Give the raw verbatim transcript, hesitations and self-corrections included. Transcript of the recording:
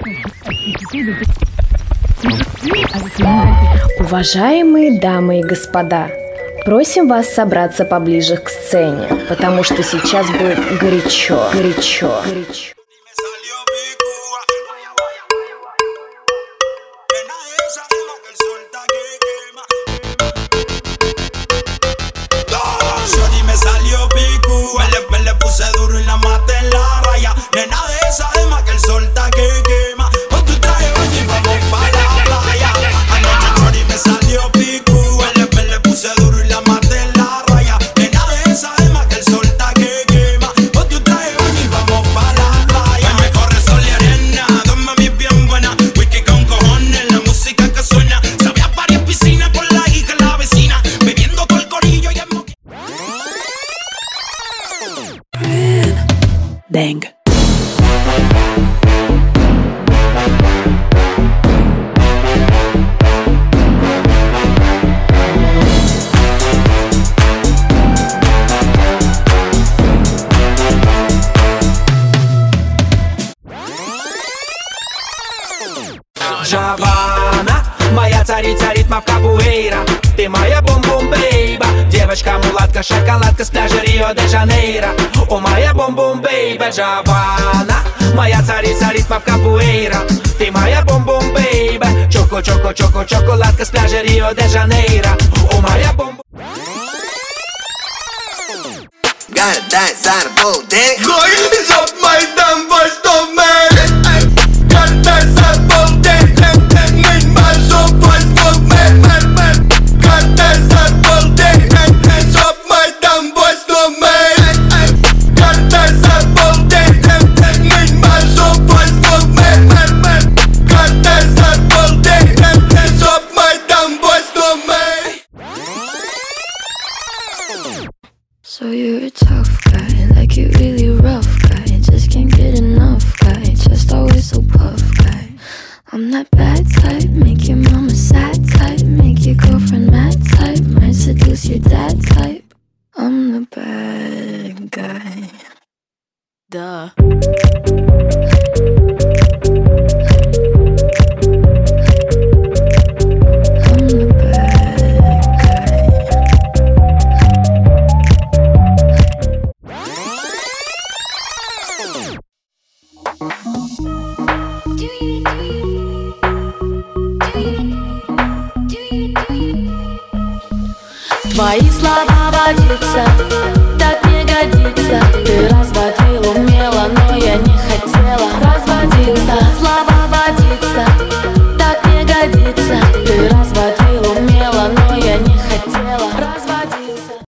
Уважаемые дамы и господа, просим вас собраться поближе к сцене, потому что сейчас будет горячо, горячо, горячо. Bang. Джавана, моя царица ритмов капуэйра. Ты моя бум-бум-бейба, девочка-мулатка, шоколадка с пляжа Рио-де-Жанейро. О, моя бум-бум-бейба, Джавана, моя царица ритмов капуэйра. Ты моя бум-бум-бейба, чоко-чоко-чоко, шоколадка с пляжа Рио-де-Жанейро. О, моя бум. Gotta dance on a bull dick. It's up my damn voice to me. Gotta dance on a bull dick. Need my soul voice to me. Gotta dance on a bull dick. It's up my damn voice to me. Gotta dance on a bull dick. Need my soul voice to me. Gotta dance on a bull dick. It's up my damn voice to me. So you're a tough guy, like you really rough guy. Just can't get enough guy, just always so puff guy. I'm that bad type, make your mama sad type, make your girlfriend mad type, might seduce your dad type. I'm the bad guy. Duh. Твои слова водиться, так не годится. Ты разводил умело, но я не хотела разводиться. Слова водиться, так не годится. Ты разводил